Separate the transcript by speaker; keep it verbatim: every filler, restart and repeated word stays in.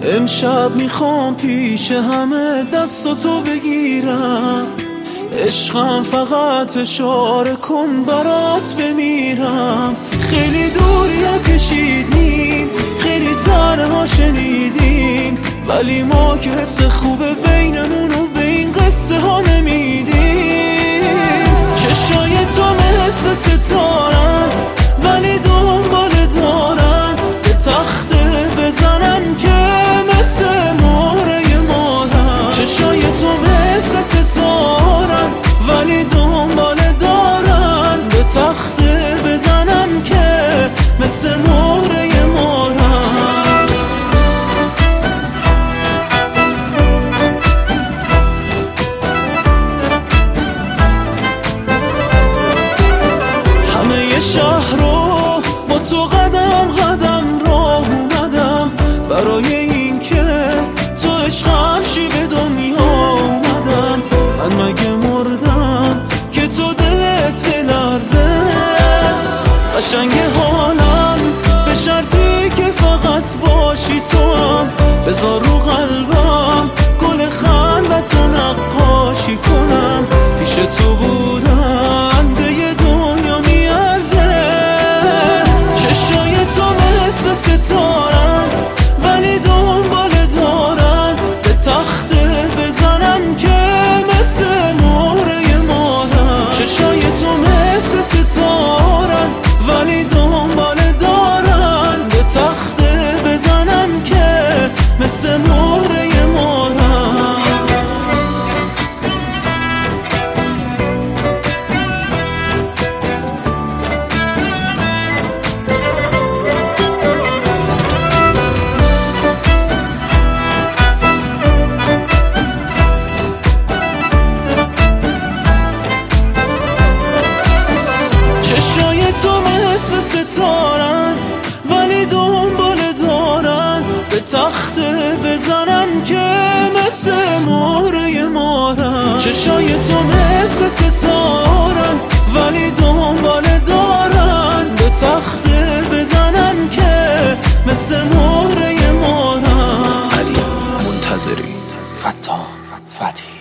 Speaker 1: امشب میخوام پیش همه دستاتو بگیرم، عشقم فقط اشاره کن برات بمیرم. خیلی دوریا کشیدیم، خیلی تنها شنیدیم، ولی ما که حس خوبه بینمونو به این قصه ها نمیدیم. چشای تو مثل ستارن ولی دنبال دارن، به تخته بزنم که مثل مهره مارن. چشای تو مثل ستارن ولی دنبال دارن، به تخته بزنم که مثل مهره مارن. همه شهر رو با تو قدم قدم راه اومدم، برای این که تو عشقم شی به دنیا اومدم. من مگه مردم که تو دلت بلرزه؟ قشنگ حالم به شرطی که فقط باشی تو هم، بذار رو قلبم گل خندتو نقاشی کنم. پیش تو بودن به یه دنیا میارزه. چشای تو مثل ستارن ولی دنبال دارن، به تخته بزنم که مثل مهره مارن. چشای تو مثل ستارن ولی دنبال دارن، به تخته بزنم که مثل مهره مارن. چشای تو مثل ستارن ولی دنبال دارن، به تخته بزنم که مثل مهره مارن. چشای تو مثل ستارن ولی دنبال دارن، به تخته بزنم که مثل مهره مارن.
Speaker 2: علی منتظری، فتاح فتحی.